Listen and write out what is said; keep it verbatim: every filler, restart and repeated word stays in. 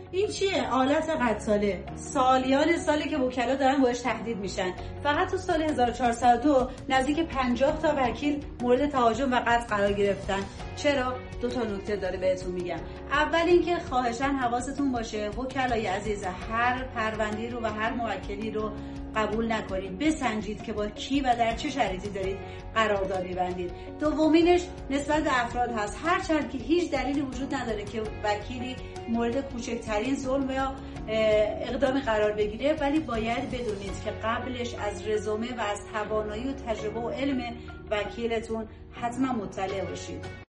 این چیه؟ آلت قتاله. سالیان سالی که وکلا دارن باهاش تهدید میشن. فقط تو سال هزار و چهارصد و دو نزدیک پنجاه تا وکیل مورد تهاجم و قتل قرار گرفتن. چرا؟ دو تا نکته داره بهتون میگم. اول اینکه خواهشاً حواستون باشه وکلای عزیز هر پرونده‌ای رو و هر موکلی رو قبول نکنید، بسنجید که با کی و در چه شرایطی دارید قرارداد می‌بندید. دومینش نسبت به افراد هست. هرچند که هیچ دلیلی وجود نداره که وکیلی مورد کوچکترین ظلم یا اقدامی قرار بگیره، ولی باید بدونید که قبلش از رزومه و از توانایی و تجربه و علم وکیلتون حتما مطلع باشید.